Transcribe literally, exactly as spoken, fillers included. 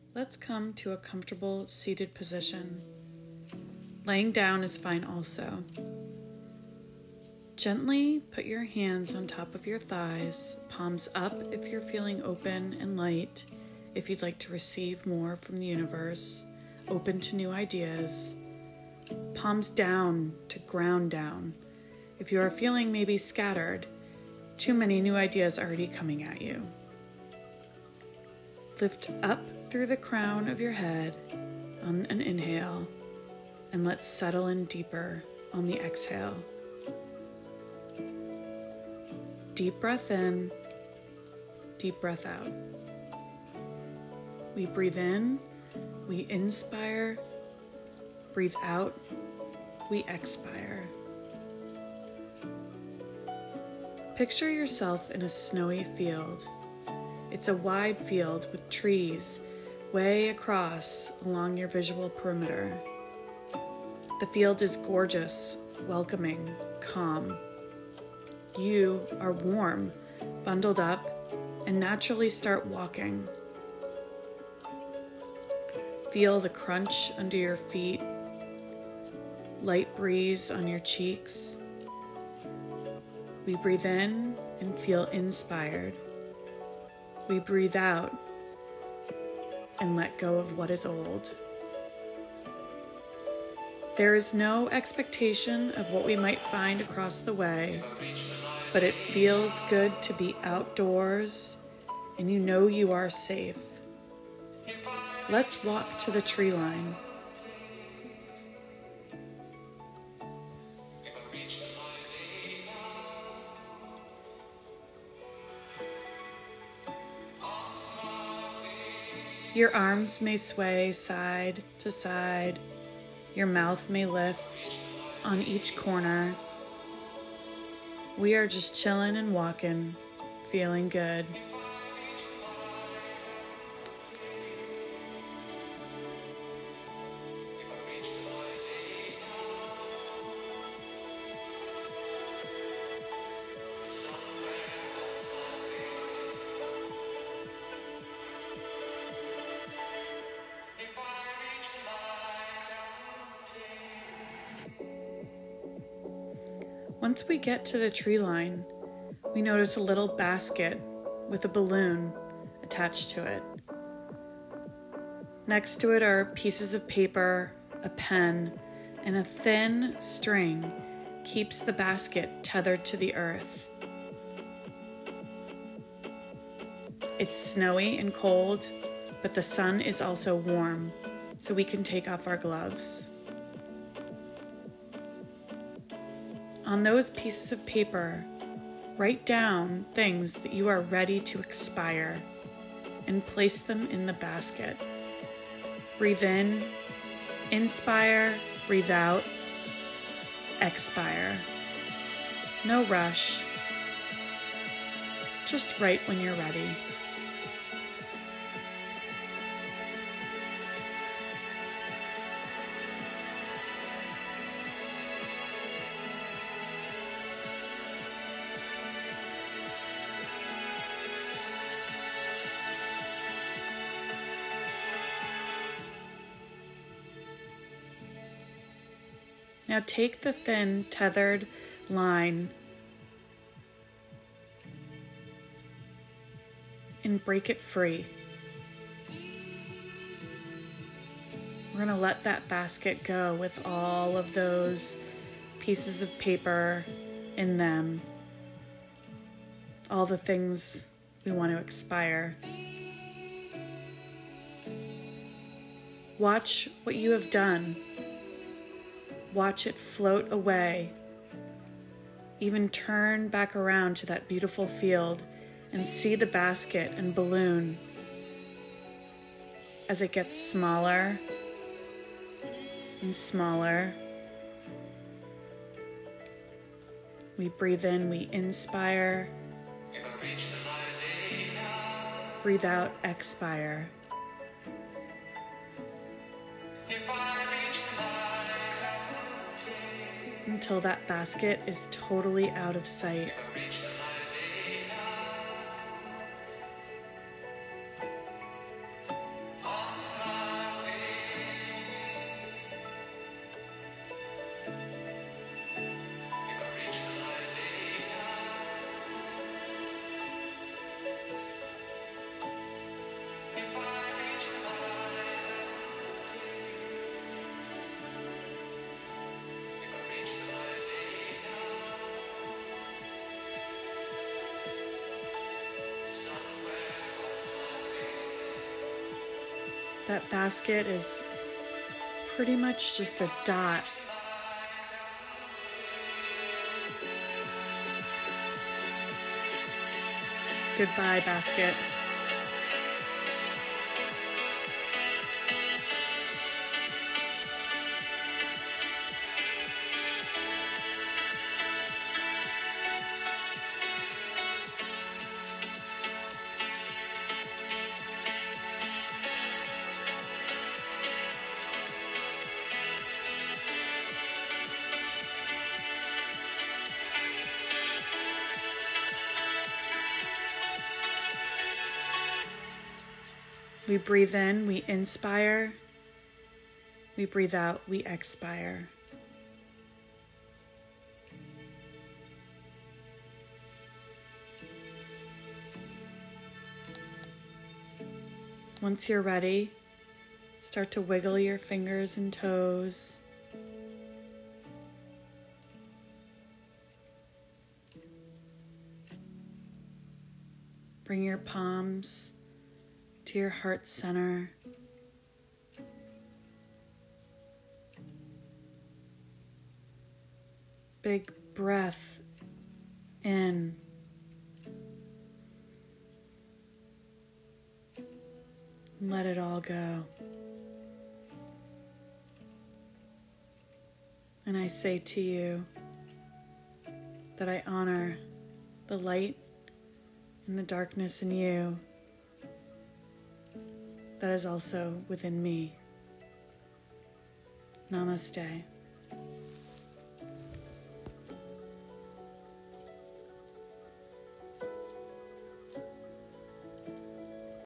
Let's come to a comfortable seated position. Laying down is fine also. Gently put your hands on top of your thighs, palms up if you're feeling open and light, if you'd like to receive more from the universe, open to new ideas. Palms down to ground down. If you are feeling maybe scattered, too many new ideas already coming at you. Lift up through the crown of your head on an inhale, and let's settle in deeper on the exhale. Deep breath in, deep breath out. We breathe in, we inspire, breathe out, we expire. Picture yourself in a snowy field. It's a wide field with trees way across along your visual perimeter. The field is gorgeous, welcoming, calm. You are warm, bundled up, and naturally start walking. Feel the crunch under your feet, light breeze on your cheeks. We breathe in and feel inspired. We breathe out and let go of what is old. There is no expectation of what we might find across the way, but it feels good to be outdoors and you know you are safe. Let's walk to the tree line. Your arms may sway side to side. Your mouth may lift on each corner. We are just chilling and walking, feeling good. Once we get to the tree line, we notice a little basket with a balloon attached to it. Next to it are pieces of paper, a pen, and a thin string keeps the basket tethered to the earth. It's snowy and cold, but the sun is also warm, so we can take off our gloves. On those pieces of paper, write down things that you are ready to expire and place them in the basket. Breathe in, inspire, breathe out, expire. No rush. Just write when you're ready. Now take the thin tethered line and break it free. We're going to let that basket go with all of those pieces of paper in them, all the things we want to expire. Watch what you have done. Watch it float away. Even turn back around to that beautiful field and see the basket and balloon as it gets smaller and smaller. We breathe in, we inspire. Breathe out, expire. Until that basket is totally out of sight. That basket is pretty much just a dot. Goodbye, basket. We breathe in, we inspire. We breathe out, we expire. Once you're ready, start to wiggle your fingers and toes. Bring your palms to your heart center. Big breath in. And let it all go. And I say to you that I honor the light and the darkness in you that is also within me. Namaste.